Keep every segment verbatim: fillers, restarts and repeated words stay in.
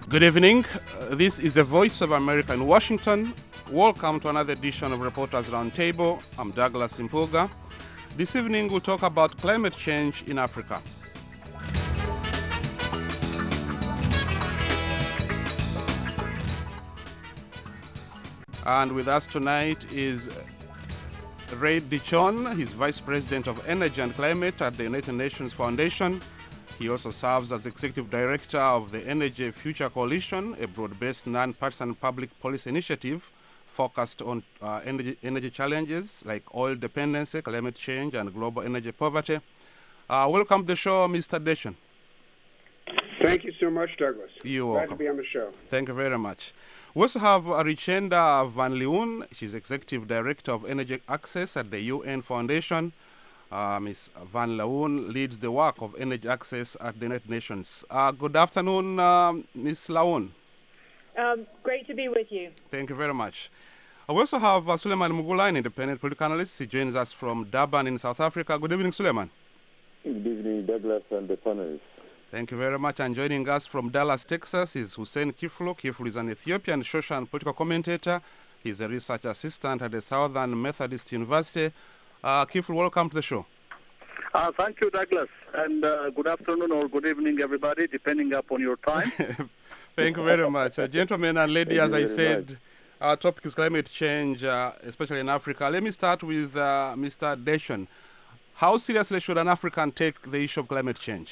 Good evening. Uh, this is the Voice of America in Washington. Welcome to another edition of Reporters Roundtable. I'm Douglas Impuga. This evening we'll talk about climate change in Africa. And with us tonight is Ray Dichon. He's Vice President of Energy and Climate at the United Nations Foundation. He also serves as Executive Director of the Energy Future Coalition, a broad-based non-partisan public policy initiative focused on uh, energy, energy challenges like oil dependency, climate change, and global energy poverty. Uh, welcome to the show, Mister Dichon. Thank you so much, Douglas. You're Glad welcome. to be on the show. Thank you very much. We also have uh, Richenda Van Leeuwen. She's Executive Director of Energy Access at the U N Foundation. Uh, Miz Van Leeuwen leads the work of energy access at the United Nations. Uh, good afternoon, uh, Miz Leeuwen. Um, great to be with you. Thank you very much. Uh, we also have uh, Suleiman Mugula, an independent political analyst. He joins us from Durban in South Africa. Good evening, Suleiman. Good evening, Douglas and the panelists. Thank you very much. And joining us from Dallas, Texas is Hussein Kiflo. Kiflo is an Ethiopian social and political commentator. He's a research assistant at the Southern Methodist University. Uh, Kiflo, welcome to the show. Uh, thank you, Douglas, and uh, good afternoon or good evening, everybody, depending upon your time. Thank you very much. Uh, gentlemen and ladies, as I said, much. our topic is climate change, uh, especially in Africa. Let me start with uh, Mister Dichon. How seriously should an African take the issue of climate change?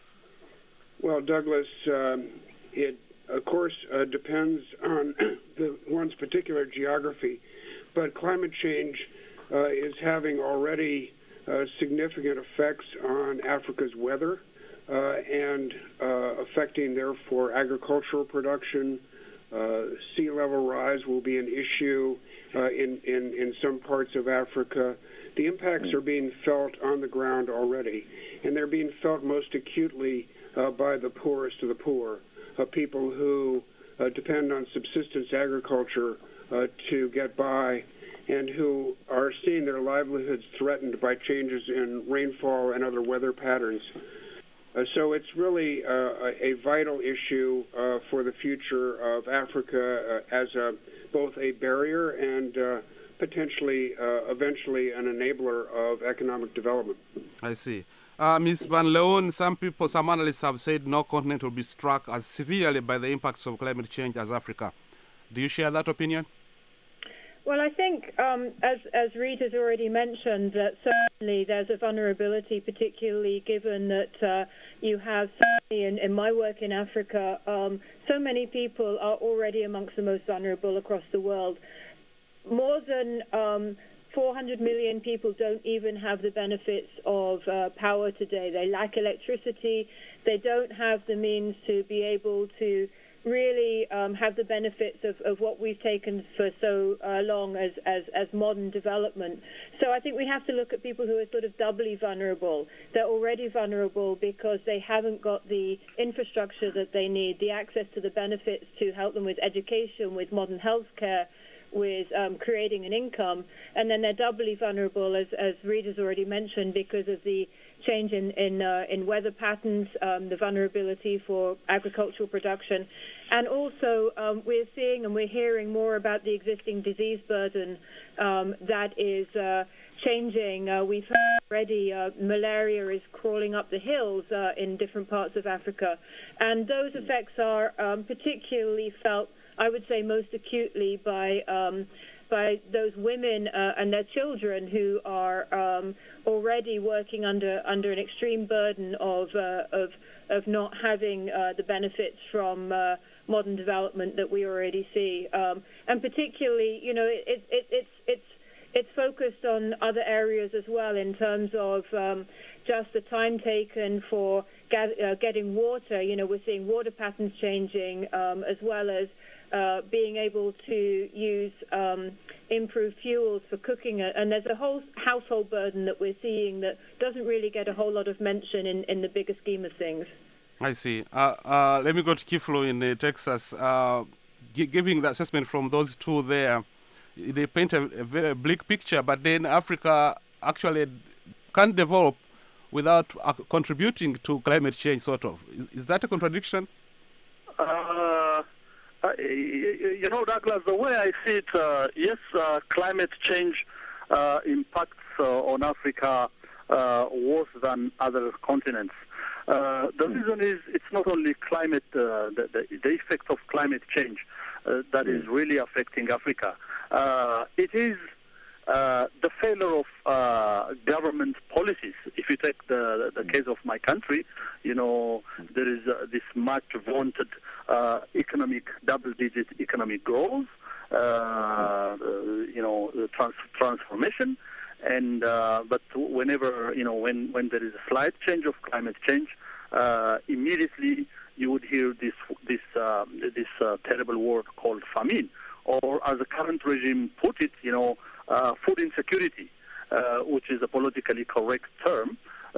Well, Douglas, um, it, of course, uh, depends on the one's particular geography, but climate change uh, is having already uh, significant effects on Africa's weather uh, and uh, affecting, therefore, agricultural production. Uh, sea level rise will be an issue uh, in, in, in some parts of Africa. The impacts are being felt on the ground already, and they're being felt most acutely uh, by the poorest of the poor, uh, people who uh, depend on subsistence agriculture uh, to get by, and who are seeing their livelihoods threatened by changes in rainfall and other weather patterns. Uh, so it's really uh, a, a vital issue uh, for the future of Africa uh, as a, both a barrier and uh, potentially, uh, eventually, an enabler of economic development. I see. Uh, Miz Van Leeuwen, some people, some analysts have said no continent will be struck as severely by the impacts of climate change as Africa. Do you share that opinion? Well, I think, um, as, as Reed has already mentioned, that certainly there's a vulnerability, particularly given that uh, you have, certainly in, in my work in Africa, um, so many people are already amongst the most vulnerable across the world. More than um, four hundred million people don't even have the benefits of uh, power today. They lack electricity. They don't have the means to be able to really um, have the benefits of, of what we've taken for so uh, long as, as, as modern development. So I think we have to look at people who are sort of doubly vulnerable. They're already vulnerable because they haven't got the infrastructure that they need, the access to the benefits to help them with education, with modern health care, with um, creating an income, and then they're doubly vulnerable, as, as Reed has already mentioned, because of the change in in, uh, in weather patterns, um, the vulnerability for agricultural production, and also um, we're seeing and we're hearing more about the existing disease burden um, that is uh, changing. Uh, we've heard already uh, malaria is crawling up the hills uh, in different parts of Africa, and those effects are um, particularly felt, I would say, most acutely by um, by those women uh, and their children who are um, already working under under an extreme burden of uh, of of not having uh, the benefits from uh, modern development that we already see, um, and particularly, you know, it, it, it's it's it's focused on other areas as well in terms of um, just the time taken for get, uh, getting water. You know, we're seeing water patterns changing um, as well as Uh, being able to use um, improved fuels for cooking. And there's a whole household burden that we're seeing that doesn't really get a whole lot of mention in, in the bigger scheme of things. I see. Uh, uh, let me go to Kiflo in uh, Texas. Uh, g- giving the assessment from those two there, they paint a, a very bleak picture, but then Africa actually can't develop without uh, contributing to climate change, sort of. Is, is that a contradiction? Uh, Uh, you know, Douglas, the way I see it, uh, yes, uh, climate change uh, impacts uh, on Africa uh, worse than other continents. Uh, the mm. reason is it's not only climate, uh, the, the, the effect of climate change uh, that mm. is really affecting Africa. Uh, it is uh, the failure of uh, government policies. If you take the, the case of my country, you know, there is uh, this much vaunted uh, economic, double-digit economic growth, uh, uh, you know, trans- transformation. And uh, but whenever you know when, when there is a slight change of climate change, uh, immediately you would hear this this uh, this uh, terrible word called famine, or as the current regime put it, you know, uh, food insecurity, uh, which is a politically correct term,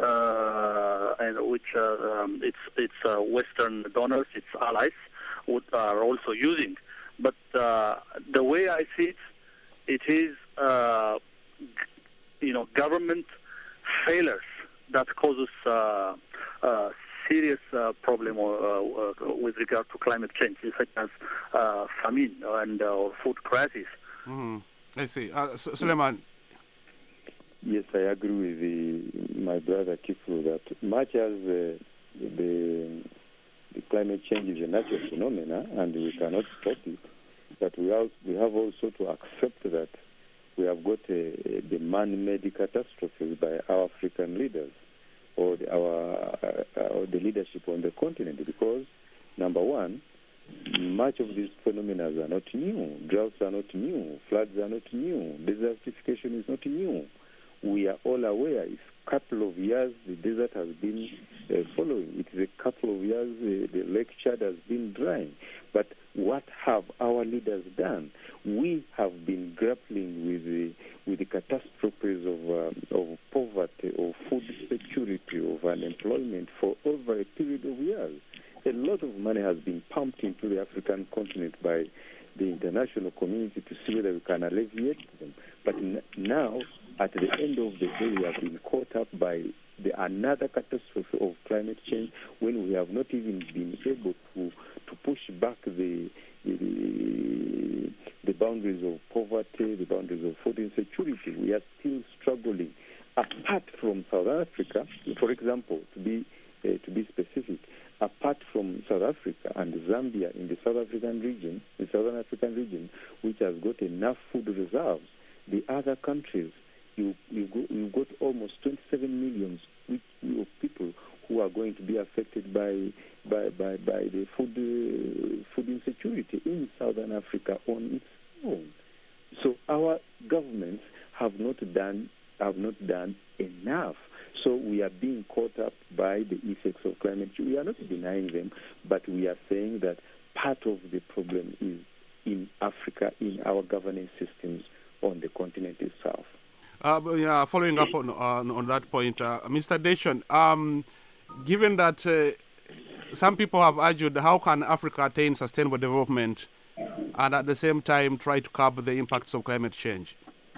uh, and which uh, um, it's it's uh, Western donors, its allies, would, are also using. But uh, the way I see it, it is. Uh, you know, government failures that causes uh, uh, serious uh, problem uh, uh, with regard to climate change, such as uh, famine and uh, food crisis. Mm-hmm. I see. Uh, S- Suleiman. Yes, I agree with the, my brother Kifu that much as uh, the, the climate change is a natural phenomenon and we cannot stop it, but we, also, we have also to accept that we have got a, the man-made catastrophes by our African leaders or the, our uh, or the leadership on the continent, because number one, much of these phenomena are not new. Droughts are not new. Floods are not new. Desertification is not new. We are all aware. It's a couple of years the desert has been uh, following. It is a couple of years uh, the Lake Chad has been drying. But what have our leaders done? We have been grappling with the, with the catastrophes of, um, of poverty, of food security, of unemployment for over a period of years. A lot of money has been pumped into the African continent by the international community to see whether we can alleviate them. But n- now, at the end of the day, we have been caught up by the another catastrophe of climate change when we have not even been able to, to push back the, the the boundaries of poverty, the boundaries of food insecurity. We are still struggling. Apart from South Africa, for example, to be uh, to be specific, apart from South Africa and Zambia in the South African region, the Southern African region, which has got enough food reserves, the other countries, you you go, you've got almost twenty-seven million which, of people who are going to be affected by by by, by the food uh, food insecurity in Southern Africa on its own. So our governments have not done have not done enough. So we are being caught up by the effects of climate change. We are not denying them, but we are saying that part of the problem is in Africa, in our governance systems on the continent itself. Uh, yeah, following up on on, on that point, uh, Mister Deshon, um, given that uh, some people have argued, how can Africa attain sustainable development and at the same time try to curb the impacts of climate change?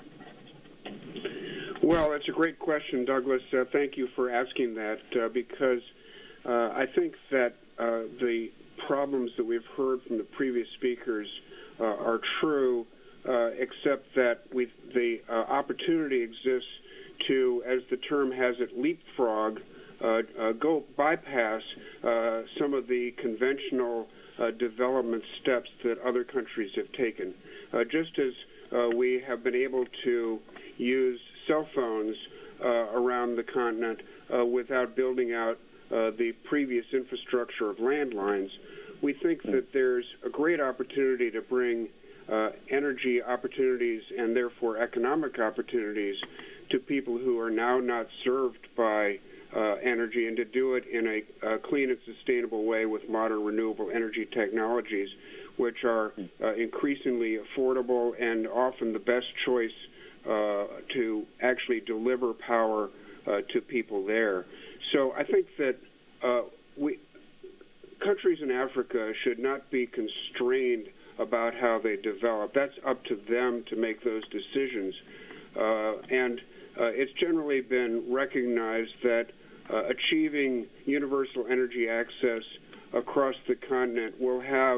Well, it's a great question, Douglas. Uh, thank you for asking that, uh, because uh, I think that uh, the problems that we've heard from the previous speakers uh, are true, uh, except that we, the uh, opportunity exists to, as the term has it, leapfrog, uh, uh, go bypass uh, some of the conventional uh, development steps that other countries have taken. Uh, just as uh, we have been able to use cell phones uh, around the continent uh, without building out uh, the previous infrastructure of landlines, we think that there's a great opportunity to bring uh, energy opportunities and therefore economic opportunities to people who are now not served by uh, energy, and to do it in a uh, clean and sustainable way with modern renewable energy technologies, which are uh, increasingly affordable and often the best choice Uh, to actually deliver power uh, to people there. So I think that uh, we countries in Africa should not be constrained about how they develop. That's up to them to make those decisions. Uh, and uh, it's generally been recognized that uh, achieving universal energy access across the continent will have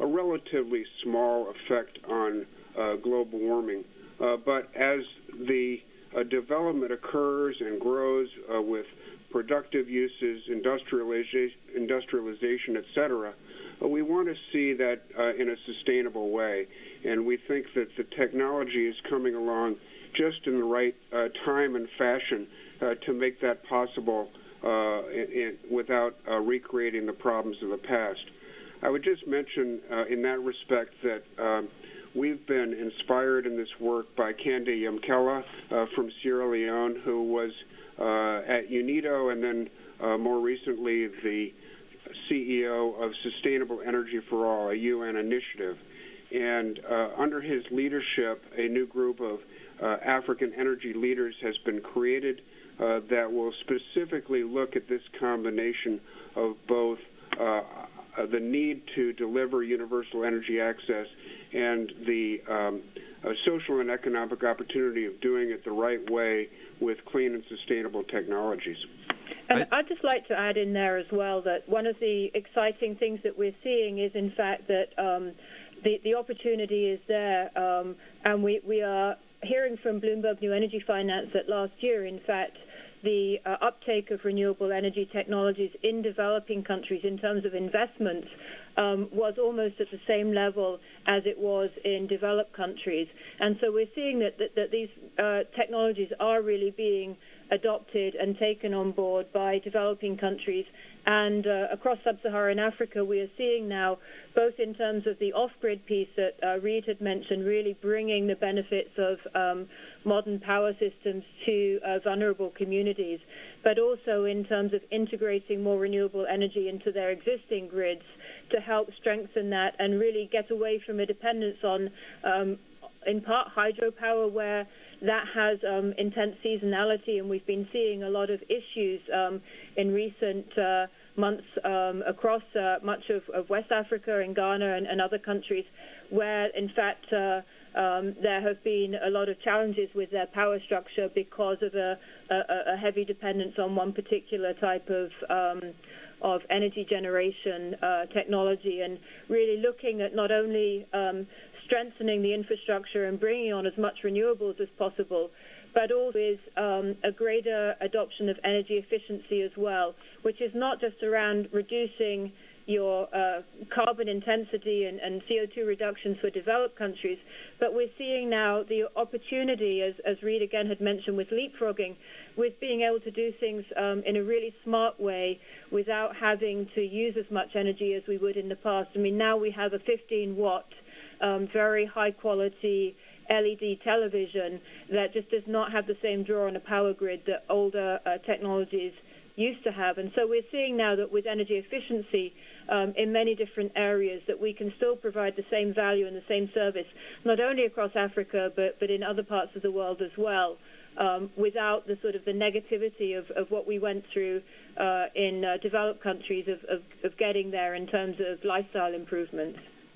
a relatively small effect on uh, global warming. Uh, but as the uh, development occurs and grows uh, with productive uses, industrialization, industrialization, et cetera, uh, we want to see that uh, in a sustainable way. And we think that the technology is coming along just in the right uh, time and fashion uh, to make that possible uh, in, in, without uh, recreating the problems of the past. I would just mention uh, in that respect that um, we've been inspired in this work by Kande Yamkela uh, from Sierra Leone, who was uh, at UNIDO and then uh, more recently the C E O of Sustainable Energy for All, a U N initiative. And uh, under his leadership, a new group of uh, African energy leaders has been created uh, that will specifically look at this combination of both uh, uh, the need to deliver universal energy access and the um, uh, social and economic opportunity of doing it the right way with clean and sustainable technologies. And I'd just like to add in there as well that one of the exciting things that we're seeing is, in fact, that um, the, the opportunity is there, um, and we, we are hearing from Bloomberg New Energy Finance that last year, in fact, the uh, uptake of renewable energy technologies in developing countries in terms of investments um, was almost at the same level as it was in developed countries. And so we're seeing that, that, that these uh, technologies are really being adopted and taken on board by developing countries. And uh, across sub-Saharan Africa, we are seeing now, both in terms of the off-grid piece that uh, Reid had mentioned, really bringing the benefits of um, modern power systems to uh, vulnerable communities, but also in terms of integrating more renewable energy into their existing grids to help strengthen that and really get away from a dependence on, um, in part, hydropower, where that has um, intense seasonality, and we've been seeing a lot of issues um, in recent uh, months um, across uh, much of, of West Africa and Ghana and, and other countries where, in fact, uh, um, there have been a lot of challenges with their power structure because of a, a, a heavy dependence on one particular type of um, of energy generation uh, technology, and really looking at not only um, strengthening the infrastructure and bringing on as much renewables as possible, but also is um, a greater adoption of energy efficiency as well, which is not just around reducing your uh, carbon intensity and, and C O two reductions for developed countries, but we're seeing now the opportunity, as, as Reid again had mentioned, with leapfrogging, with being able to do things um, in a really smart way without having to use as much energy as we would in the past. I mean, now we have a fifteen watt, um, very high quality L E D television that just does not have the same draw on a power grid that older uh, technologies used to have. And so we're seeing now that with energy efficiency um, in many different areas that we can still provide the same value and the same service, not only across Africa, but, but in other parts of the world as well, um, without the sort of the negativity of, of what we went through uh, in uh, developed countries of, of, of getting there in terms of lifestyle improvements.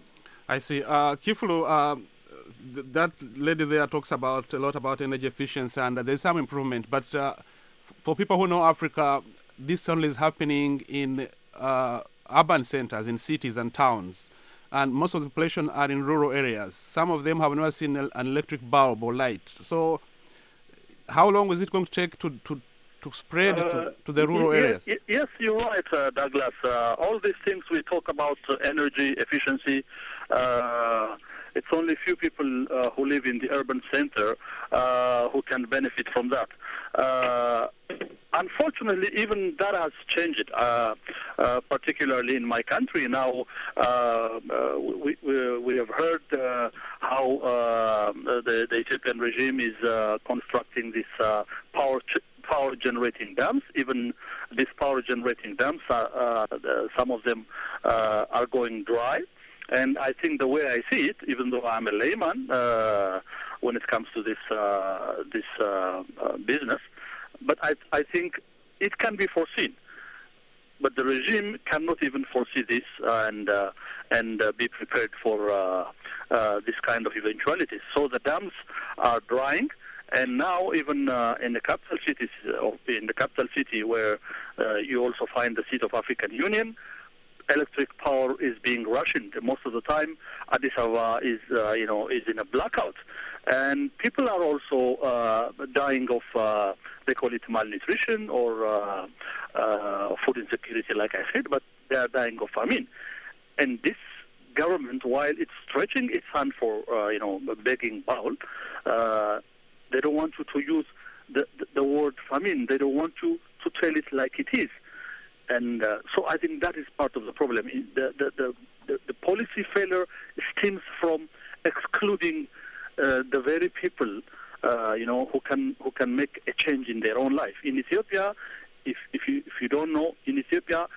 I see. Uh, Kiflu, uh, th- that lady there talks about a lot about energy efficiency, and uh, there's some improvement, but uh, for people who know Africa, this only is happening in uh, urban centers, in cities and towns. And most of the population are in rural areas. Some of them have never seen an electric bulb or light. So how long is it going to take to, to, to spread uh, to, to the rural yes, areas? Yes, you're right, uh, Douglas. Uh, all these things we talk about, uh, energy efficiency, uh, it's only few people uh, who live in the urban center uh, who can benefit from that. Uh, unfortunately, even that has changed, uh, uh, particularly in my country. Now, uh, uh, we, we, we have heard uh, how uh, the, the Ethiopian regime is uh, constructing these uh, power ch- power generating dams. Even these power generating dams, are, uh, the, some of them uh, are going dry. And I think the way I see it, even though I'm a layman uh, when it comes to this uh, this uh, uh, business, but I, I think it can be foreseen. But the regime cannot even foresee this and uh, and uh, be prepared for uh, uh, this kind of eventualities. So the dams are drying, and now even uh, in the capital cities, or in the capital city where uh, you also find the seat of African Union, electric power is being rationed. Most of the time, Addis Ababa is, uh, you know, is in a blackout. And people are also uh, dying of, uh, they call it malnutrition or uh, uh, food insecurity, like I said, but they are dying of famine. And this government, while it's stretching its hand for, uh, you know, begging bowl, uh, they don't want to, to use the, the, the word famine. They don't want to, to tell it like it is. And uh, so I think that is part of the problem. The, the, the, the, the policy failure stems from excluding uh, the very people, uh, you know, who can who can make a change in their own life. In Ethiopia, if if you if you don't know, in Ethiopia,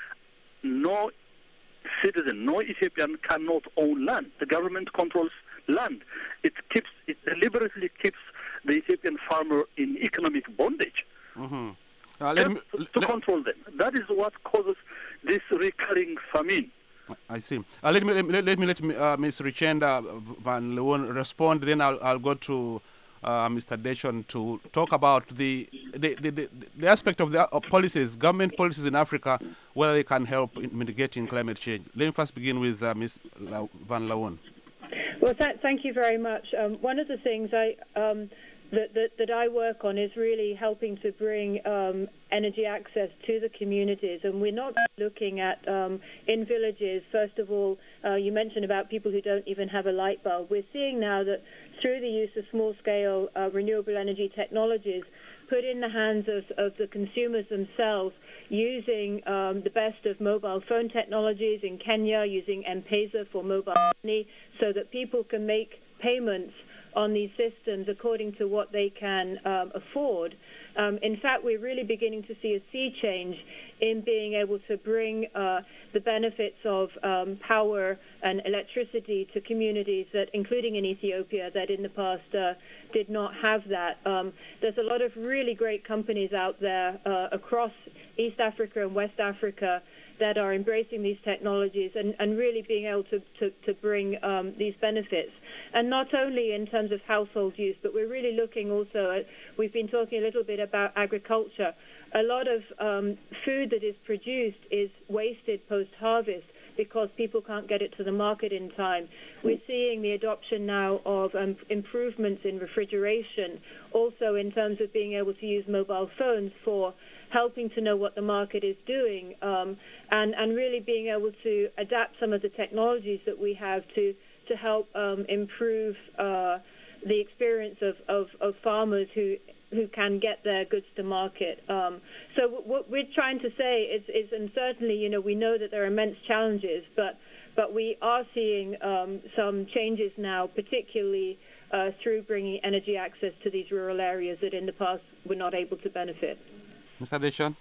no citizen, no Ethiopian cannot own land. The government controls land. It keeps it deliberately keeps the Ethiopian farmer in economic bondage. Mm-hmm. Uh, let me, to, to let, control them. That is what causes this recurring famine. I see. Uh, let me let me let me let me, uh, Miz Richenda Van Leeuwen respond. Then I'll I'll go to uh, Mister Deshon to talk about the the, the, the, the aspect of the uh, policies, government policies in Africa, whether they can help in mitigating climate change. Let me first begin with uh, Miz Van Leeuwen. Well, th- thank you very much. Um, one of the things I um, That, that, that I work on is really helping to bring um, energy access to the communities. And we're not looking at, um, in villages, first of all, uh, you mentioned about people who don't even have a light bulb. We're seeing now that through the use of small-scale uh, renewable energy technologies, put in the hands of, of the consumers themselves, using um, the best of mobile phone technologies in Kenya, using M-Pesa for mobile money, so that people can make payments on these systems according to what they can um, afford. Um, in fact, we're really beginning to see a sea change in being able to bring uh, the benefits of um, power and electricity to communities that, including in Ethiopia, that in the past uh, did not have that. Um, there's a lot of really great companies out there uh, across East Africa and West Africa that are embracing these technologies and, and really being able to, to, to bring um, these benefits. And not only in terms of household use, but we're really looking also at, we've been talking a little bit about agriculture. A lot of um, food that is produced is wasted post-harvest because people can't get it to the market in time. We're seeing the adoption now of um, improvements in refrigeration, also in terms of being able to use mobile phones for helping to know what the market is doing, um, and, and really being able to adapt some of the technologies that we have to, to help um, improve uh, the experience of, of, of farmers who who can get their goods to market. Um, so what we're trying to say is, is, and certainly, you know, we know that there are immense challenges, but but we are seeing um, some changes now, particularly uh, through bringing energy access to these rural areas that in the past were not able to benefit. Mister Deshon?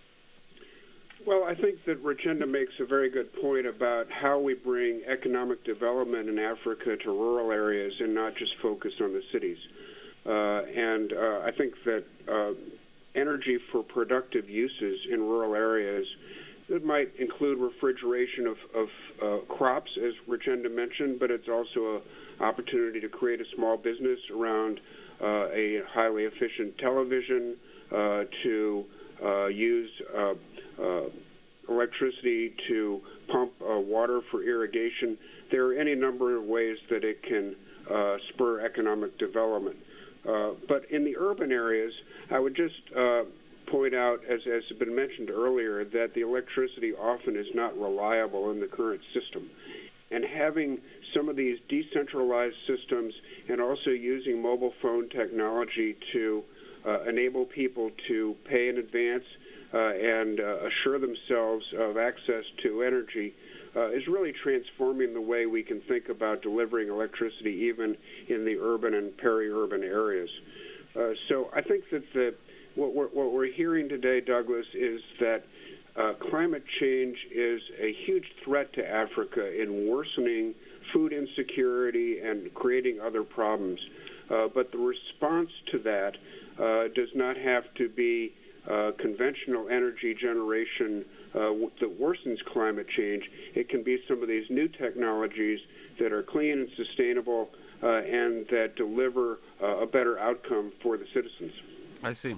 Well, I think that Richenda makes a very good point about how we bring economic development in Africa to rural areas and not just focus on the cities. Uh, and uh, I think that uh, energy for productive uses in rural areas, it might include refrigeration of, of uh, crops, as Richenda mentioned, but it's also an opportunity to create a small business around uh, a highly efficient television, uh, to uh, use uh, uh, electricity to pump uh, water for irrigation. There are any number of ways that it can uh, spur economic development. Uh, but in the urban areas, I would just uh, point out, as, as has been mentioned earlier, that the electricity often is not reliable in the current system. And having some of these decentralized systems and also using mobile phone technology to uh, enable people to pay in advance uh, and uh, assure themselves of access to energy uh, is really transforming the way we can think about delivering electricity even in the urban and peri-urban areas. Uh, so I think that the, what, we're, what we're hearing today, Douglas, is that uh, climate change is a huge threat to Africa in worsening food insecurity and creating other problems. Uh, but the response to that uh, does not have to be uh, conventional energy generation uh, that worsens climate change. It can be some of these new technologies that are clean and sustainable uh, and that deliver uh, a better outcome for the citizens. I see.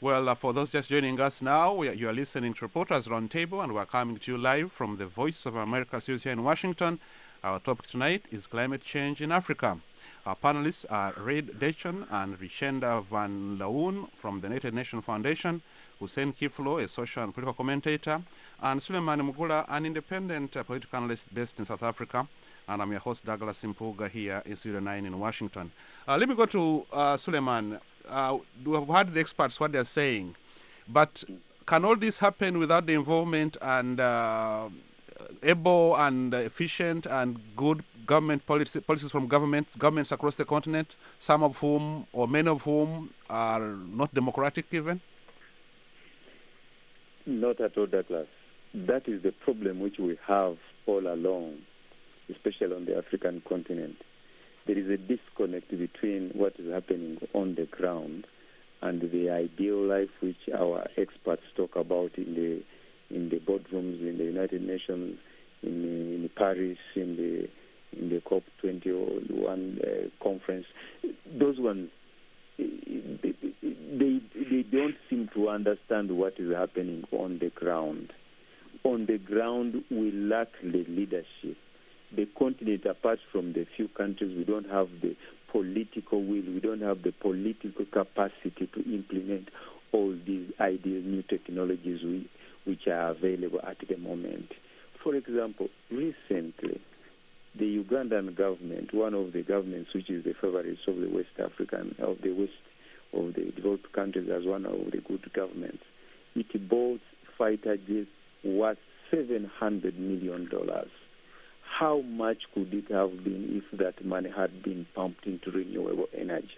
Well, uh, for those just joining us now, we are, you are listening to Reporters Roundtable, and we're coming to you live from the Voice of America studios here in Washington. Our topic tonight is climate change in Africa. Our panelists are Reid Dechon and Richenda Van Leeuwen from the United Nations Foundation, Hussein Kiflo, a social and political commentator, and Suleiman Mugula, an independent uh, political analyst based in South Africa. And I'm your host, Douglas Simpuga, here in Studio nine in Washington. Uh, let me go to uh, Suleiman. Uh, we have heard the experts, what they're saying. But can all this happen without the involvement and uh, able and efficient and good government policy, policies from governments, governments across the continent, some of whom or many of whom are not democratic even? Not at all, Douglas. That is the problem which we have all along, especially on the African continent. There is a disconnect between what is happening on the ground and the ideal life which our experts talk about in the in the boardrooms in the United Nations, in, in Paris, in the in the COP twenty-one uh, conference. Those ones, they, they they don't seem to understand what is happening on the ground. On the ground, we lack the leadership. The continent, apart from the few countries, we don't have the political will, we don't have the political capacity to implement all these ideal new technologies we, which are available at the moment. For example, recently, the Ugandan government, one of the governments which is the favorites of the West African, of the West, of the developed countries as one of the good governments, it bought fighter jets worth seven hundred million dollars. How much could it have been if that money had been pumped into renewable energy?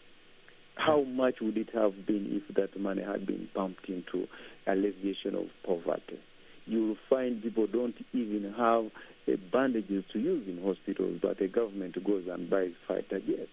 How much would it have been if that money had been pumped into alleviation of poverty? You will find people don't even have uh, bandages to use in hospitals, but the government goes and buys fighter jets.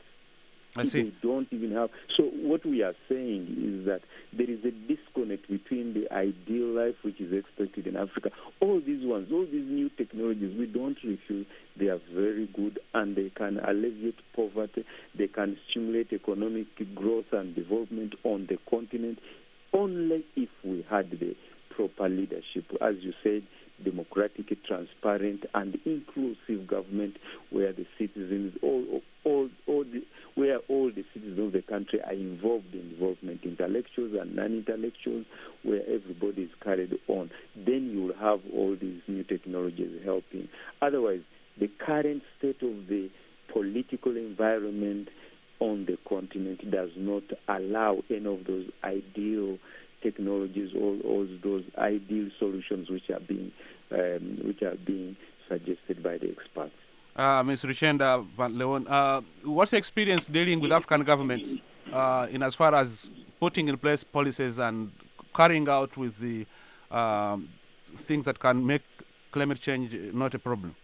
I see. They don't even have. So what we are saying is that there is a disconnect between the ideal life which is expected in Africa. All these ones, all these new technologies, we don't refuse. They are very good and they can alleviate poverty. They can stimulate economic growth and development on the continent only if we had the proper leadership. As you said, democratic, transparent, and inclusive government where the citizens, all, all, all the, where all the citizens of the country are involved in development, intellectuals and non-intellectuals, where everybody is carried on. Then you will have all these new technologies helping. Otherwise, the current state of the political environment on the continent does not allow any of those ideal technologies, all, all those ideal solutions which are being um, which are being suggested by the experts. Uh, Miz Richenda Van Leeuwen, uh, what's the experience dealing with African governments uh, in as far as putting in place policies and carrying out with the um, things that can make climate change not a problem?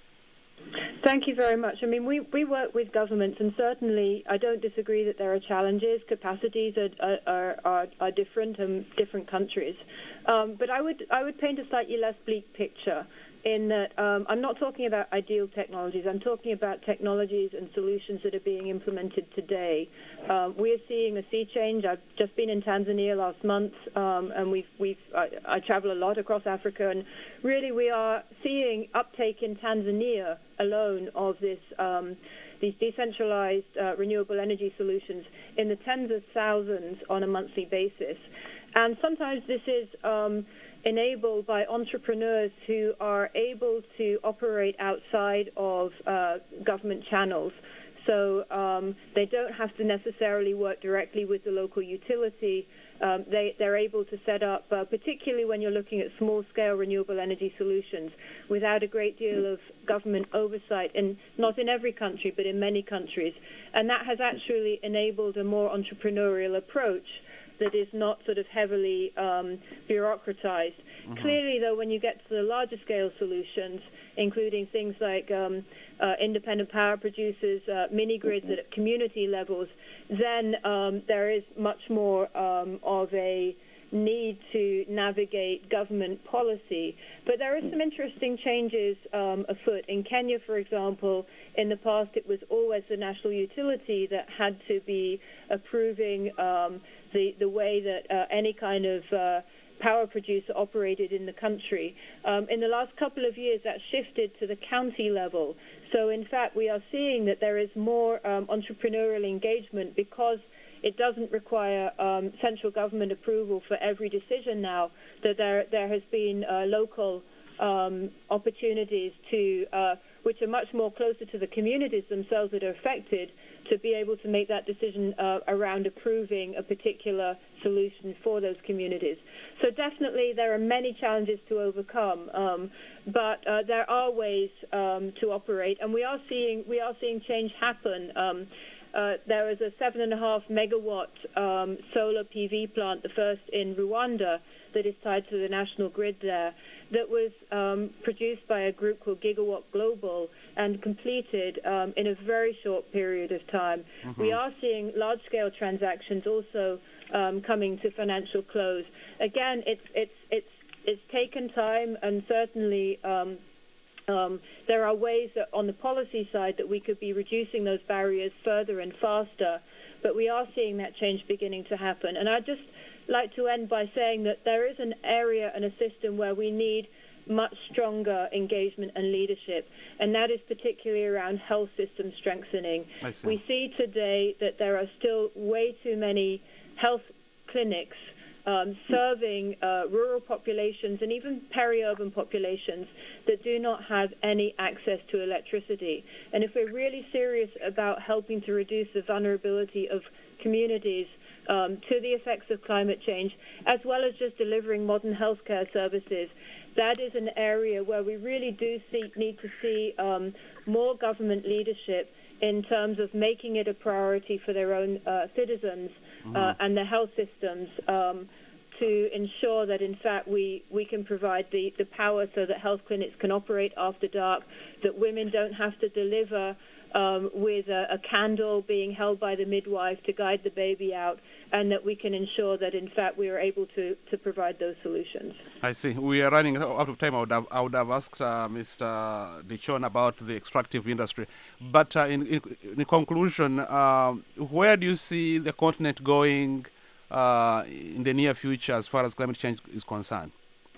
Thank you very much. I mean, we, we work with governments, and certainly I don't disagree that there are challenges. Capacities are are, are, are different in different countries. Um, but I would I would paint a slightly less bleak picture in that um, I'm not talking about ideal technologies. I'm talking about technologies and solutions that are being implemented today. Um, we are seeing a sea change. I've just been in Tanzania last month, um, and we've we've I, I travel a lot across Africa, and really we are seeing uptake in Tanzania alone of this um, these decentralized uh, renewable energy solutions in the tens of thousands on a monthly basis. And sometimes this is um, enabled by entrepreneurs who are able to operate outside of uh, government channels. So um, they don't have to necessarily work directly with the local utility. Um, they, they're able to set up, uh, particularly when you're looking at small-scale renewable energy solutions, without a great deal of government oversight, and not in every country, but in many countries. And that has actually enabled a more entrepreneurial approach that is not sort of heavily um, bureaucratized. Mm-hmm. Clearly, though, when you get to the larger scale solutions, including things like um, uh, independent power producers, uh, mini-grids mm-hmm. at community levels, then um, there is much more um, of a need to navigate government policy. But there are some interesting changes um, afoot. In Kenya, for example, in the past it was always the national utility that had to be approving um, the, the way that uh, any kind of uh, power producer operated in the country. Um, in the last couple of years, that shifted to the county level. So, in fact, we are seeing that there is more um, entrepreneurial engagement because it doesn't require um, central government approval for every decision now, that there, there has been uh, local um, opportunities to, uh, which are much more closer to the communities themselves that are affected, to be able to make that decision uh, around approving a particular solution for those communities. So definitely there are many challenges to overcome, um, but uh, there are ways um, to operate, and we are seeing we are seeing change happen. Um, uh, there is a seven and a half megawatt um, solar P V plant, the first in Rwanda, that is tied to the national grid there, that was um, produced by a group called Gigawatt Global and completed um, in a very short period of time. Mm-hmm. We are seeing large-scale transactions also um, coming to financial close. Again, it's it's it's it's taken time, and certainly um, um, there are ways that on the policy side that we could be reducing those barriers further and faster. But we are seeing that change beginning to happen. And I just like to end by saying that there is an area and a system where we need much stronger engagement and leadership, and that is particularly around health system strengthening. See. We see today that there are still way too many health clinics um, serving uh, rural populations and even peri-urban populations that do not have any access to electricity. And if we're really serious about helping to reduce the vulnerability of communities Um, to the effects of climate change, as well as just delivering modern healthcare services, that is an area where we really do see, need to see um, more government leadership in terms of making it a priority for their own uh, citizens mm-hmm. uh, and their health systems um, to ensure that, in fact, we, we can provide the, the power so that health clinics can operate after dark, that women don't have to deliver Um, with a, a candle being held by the midwife to guide the baby out, and that we can ensure that, in fact, we are able to, to provide those solutions. I see. We are running out of time. I would have, I would have asked uh, Mister Dichon about the extractive industry. But uh, in, in, in conclusion, uh, where do you see the continent going uh, in the near future as far as climate change is concerned?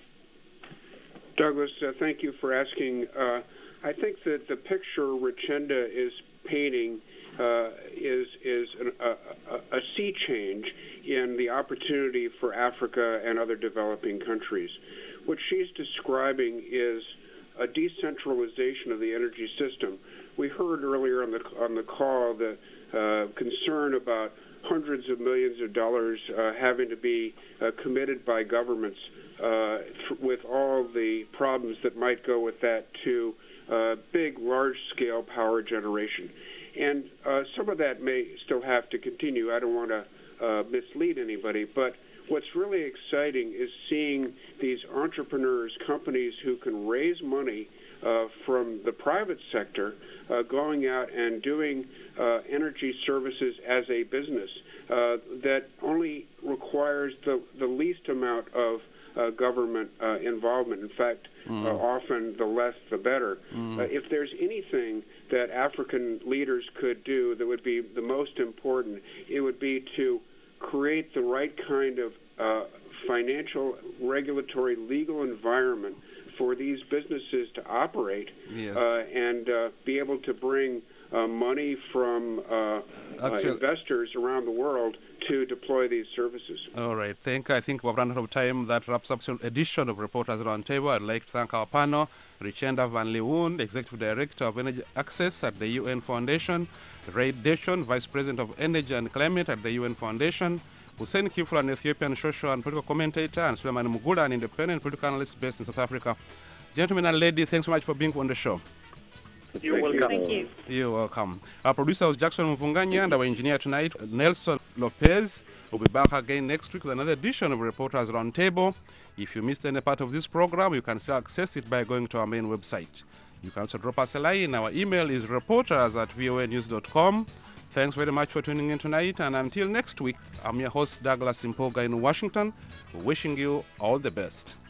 Douglas, uh, thank you for asking. Uh, I think that the picture Richenda is painting uh, is is an, a, a sea change in the opportunity for Africa and other developing countries. What she's describing is a decentralization of the energy system. We heard earlier on the on the call the uh, concern about hundreds of millions of dollars uh, having to be uh, committed by governments uh, th- with all the problems that might go with that to Uh, big, large-scale power generation. And uh, some of that may still have to continue. I don't want to uh, mislead anybody, but what's really exciting is seeing these entrepreneurs, companies who can raise money uh, from the private sector uh, going out and doing uh, energy services as a business uh, that only requires the, the least amount of Uh, government uh, involvement. In fact, mm. uh, often the less the better. Mm. Uh, if there's anything that African leaders could do that would be the most important, it would be to create the right kind of uh, financial, regulatory, legal environment for these businesses to operate yes. uh, and uh, be able to bring uh, money from uh, uh, investors around the world to deploy these services. All right. Thank, I think we've run out of time. That wraps up this edition of Reporters Roundtable. I'd like to thank our panel, Richenda Van Leeuwen, Executive Director of Energy Access at the U N Foundation, Ray Dichon, Vice President of Energy and Climate at the U N Foundation, Hussein Kiflu, an Ethiopian social and political commentator, and Suleiman Mugula, an independent political analyst based in South Africa. Gentlemen and ladies, thanks so much for being on the show. You're welcome. Thank you. You're welcome. Our producer was Jackson Mfunganya, and our engineer tonight, Nelson Lopez. We'll be back again next week with another edition of Reporters Roundtable. If you missed any part of this program, you can still access it by going to our main website. You can also drop us a line. Our email is reporters at voa news dot com. Thanks very much for tuning in tonight, and until next week, I'm your host, Douglas Impoga in Washington, wishing you all the best.